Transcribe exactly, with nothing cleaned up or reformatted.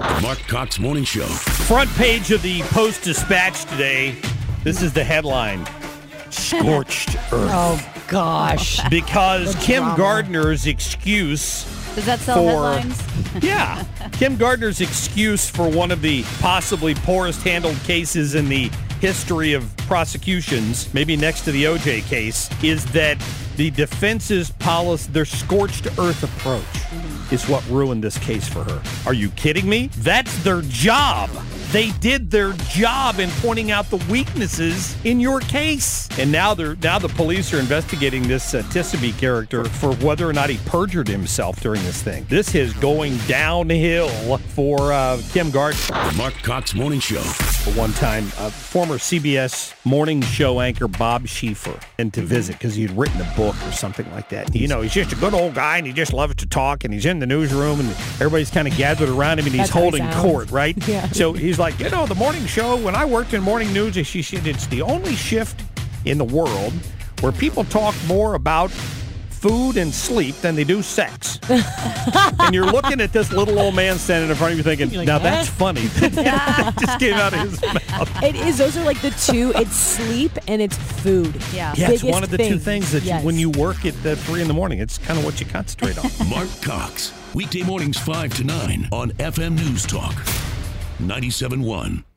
Mark Cox Morning Show. Front page of the Post-Dispatch today. This is the headline. Scorched Earth. Oh, gosh. Because The Kim drama. Gardner's excuse Does that sell for... headlines? Yeah. Kim Gardner's excuse for one of the possibly poorest handled cases in the history of prosecutions, maybe next to the O J case, is that the defense's policy, their scorched earth approach, is what ruined this case for her. Are you kidding me? That's their job. They did their job in pointing out the weaknesses in your case. And now they're now the police are investigating this uh, Tissaby character for whether or not he perjured himself during this thing. This is going downhill for uh, Kim Gardner. The Mark Cox Morning Show. For one time, uh, former C B S morning show anchor Bob Schieffer and to visit because he had written a book or something like that. You know, he's just a good old guy and he just loves to talk and he's in the newsroom and everybody's kind of gathered around him and he's That's how he holding sounds. court, right? Yeah. So he's like, you know, the morning show, when I worked in morning news, she said it's the only shift in the world where people talk more about food and sleep than they do sex. And you're looking at this little old man standing in front of you thinking, like, now "What?" that's funny. That just came out of his mouth. It is. Those are like the two. It's sleep and it's food. Yeah. Yeah, it's Biggest one of the two things. things that Yes. you, when you work at uh, three in the morning, it's kind of what you concentrate on. Mark Cox. Weekday mornings five to nine on F M News Talk. ninety-seven point one.